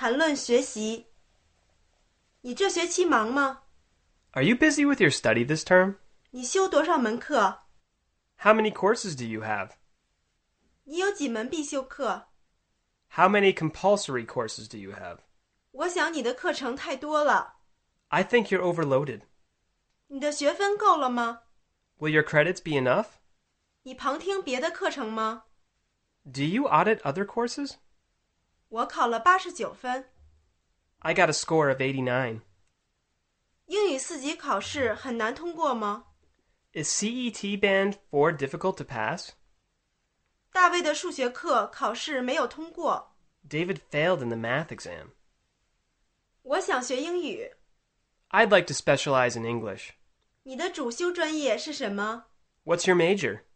谈论学习。你这学期忙吗？ Are you busy with your study this term? 你修多少门课？ How many courses do you have? 你有几门必修课？ How many compulsory courses do you have? 我想你的课程太多了。 I think you're overloaded. 你的学分够了吗？ Will your credits be enough? 你旁听别的课程吗？ Do you audit other courses? 我考了89分。 I got a score of 89. 英语4级考试很难通过吗？ Is CET Band 4 difficult to pass? 大卫的数学课考试没有通过。 David failed in the math exam. 我想学英语。 I'd like to specialize in English. 你的主修专业是什么？ What's your major?